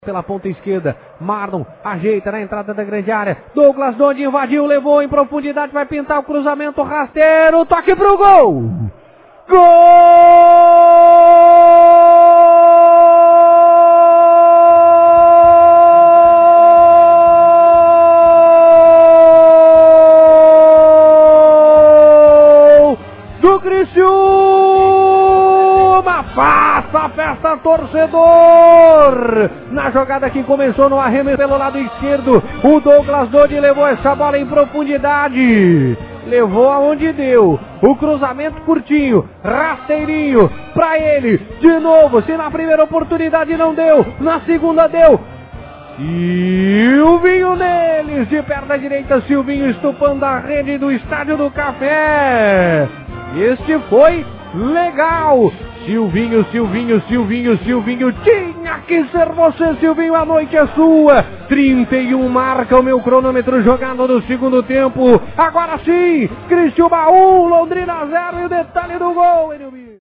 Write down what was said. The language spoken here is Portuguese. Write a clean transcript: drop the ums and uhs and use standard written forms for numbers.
Pela ponta esquerda, Marlon ajeita na entrada da grande área, Douglas Donde invadiu, levou em profundidade, vai pintar o cruzamento rasteiro, toque pro gol! Gol do Criciúma! Faça a festa, torcedor! Na jogada que começou no arremesso pelo lado esquerdo, o Douglas Donde levou essa bola em profundidade. Levou aonde deu. O cruzamento curtinho, rasteirinho, pra ele. De novo, se na primeira oportunidade não deu, na segunda deu. Silvinho neles, de perna direita, Silvinho estupando a rede do Estádio do Café. Este foi legal. Silvinho, tinha que ser você, Silvinho, a noite é sua. 31 marca o meu cronômetro jogado no segundo tempo. Agora sim, Criciúma 1, Londrina 0 e o detalhe do gol,